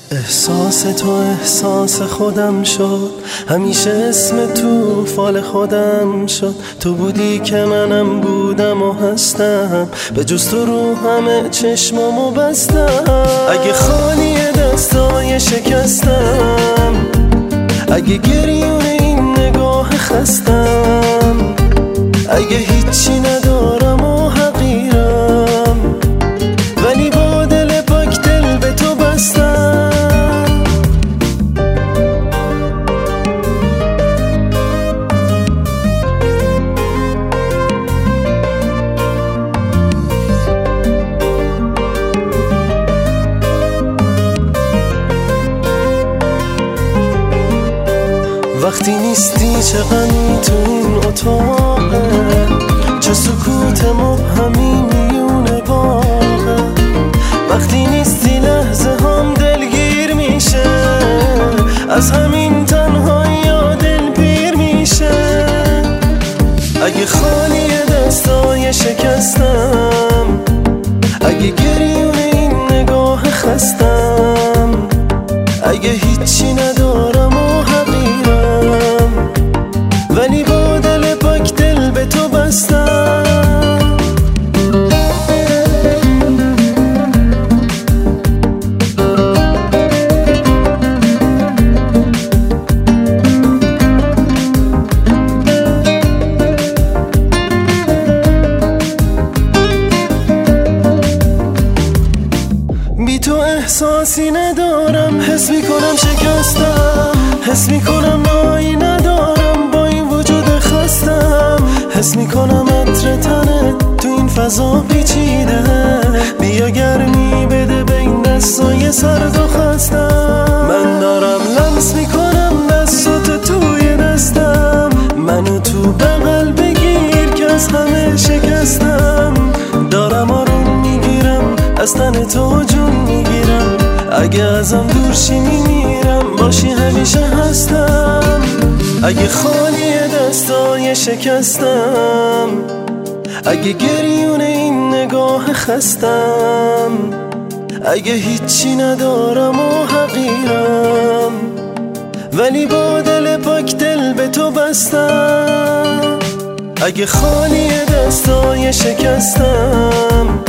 احساس تو احساس خودم شد، همیشه اسم تو فال خودم شد. تو بودی که منم بودم و هستم، به جز تو رو همه چشمامو بستم. اگه خالی دستای شکستم، اگه گریون این نگاه خستم، اگه هیچی ندارم و حقیرم، ولی با دل پاک دل به تو بستم. وقتی نیستی چه غمی تو این اتاقه، چه سکوت مبهمی میونه باغه. وقتی نیستی لحظه هم دلگیر میشه، از همین تنهایی دل پیر میشه. اگه خالی دستای شکستم، اگه گریون این نگاه خستم، اگه هیچی ندارم و حقیرم، ولی با دل پاک دل به تو بستم. بی تو احساسی ندارم، حس میکنم شکستم، حس میکنم مایی ندارم با این وجود خستم. حس میکنم عطر تنت تو این فضا پیچیده، بیا گرمی بده به این دستای سرد و خستم. من دارم لمس میکنم دستاتو توی دستم، منو تو بغل بگیر که از همه شکستم. دارم آروم میگیرم از تن تو جون میگیرم، اگه ازم دور شی میمیرم، باشی همیشه هستم. اگه خالی دستای شکستم، اگه گریون این نگاه خستم، اگه هیچی ندارم و حقیرم، ولی با دل پاک دل به تو بستم. اگه خالی دستای شکستم،